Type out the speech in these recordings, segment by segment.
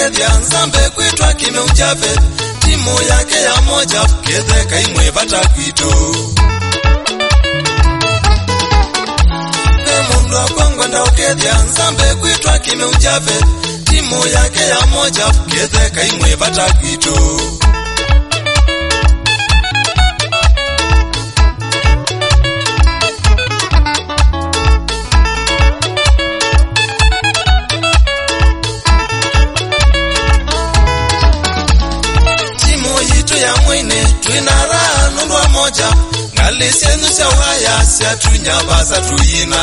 ukedia nzambe kwitwa kimeujabe timu yake ya moja kethe kaimwe bata kwito mundu akwangu enda ukedia nzambe kwitwa kimeujabe timu yake ya moja kethe kaimwe bata kwito ya mwine twinara nundwa moja ngalisenu cia waya cia tunyabasa tuyina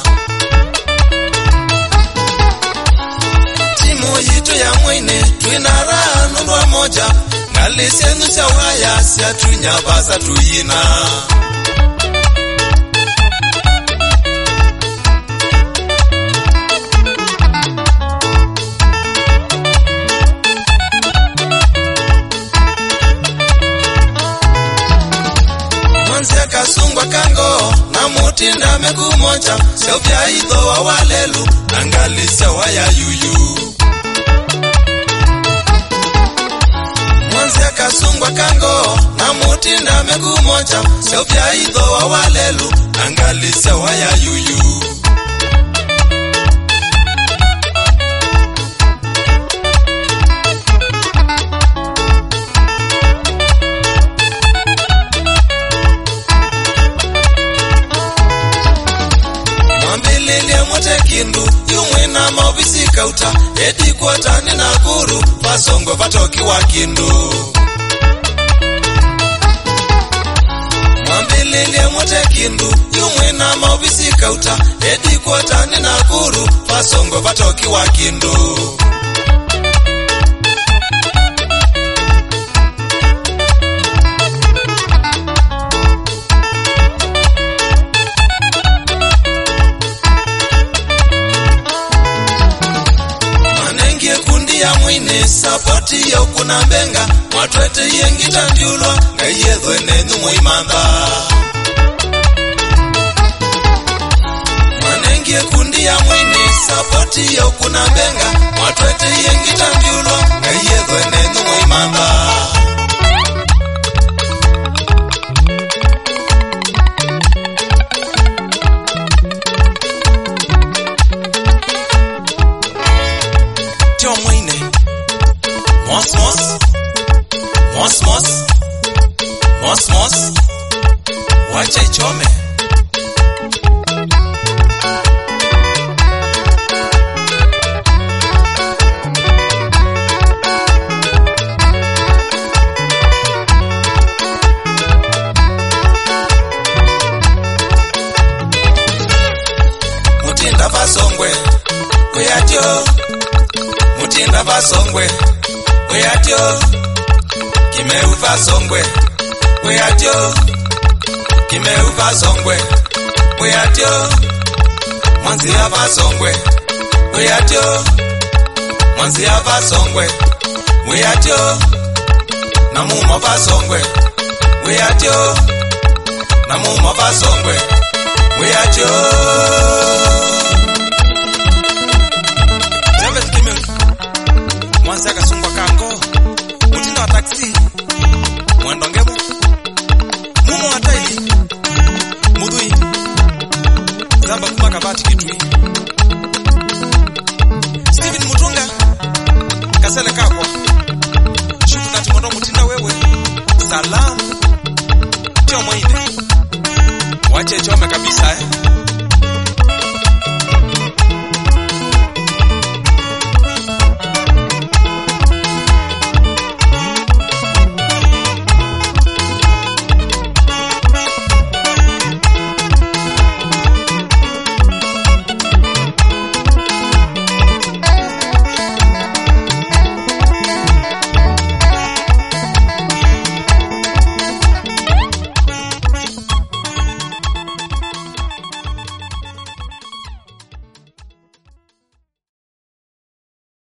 timu yitu ya mwine twinara nundwa moja ngalisenu cia waya cia tunyabasa tuyina kasungwa kango na mutinda megu moja sovya idho wa walelu angalisa waya yuyu mwanzia kasungwa kango na mutinda megu moja sovya idho wa walelu angalisa waya yuyu kindu yumwina maofisi kauta edi kwata ni Nakuru pasongo patoki wa kindu mwambililie mwote kindu yumwina maofisi kauta edi kwata ni Nakuru pasongo patoki wa kindu ya mwine sapoti ya ukuna mbenga mwatwete yengita ndiulwa ngayedho enenu muimanda mwanengie kundi ya mwine sapoti ya ukuna mbenga mwatwete yengita ndiulwa ngayedho enenu muimanda Mos wacha ichome mutinda basongwe kuyatyo mutinda basongwe kuyatyo kimeuva songwe kuyatyo kimeuva songwe kuyatyo mwanzia basongwe kuyatyo mwanzia basongwe kuyatyo namumo basongwe kuyatyo namumo basongwe kuyatyo jambe kimeu mwanzia kasungwa kango mutinda wa taxi mwandongemo mumo wataili mudui zamba kuma kabati kitui Steven Mutunga kasele kakwa shukati mondo mutinda wewe salamu tio mwinde wache chome kabisa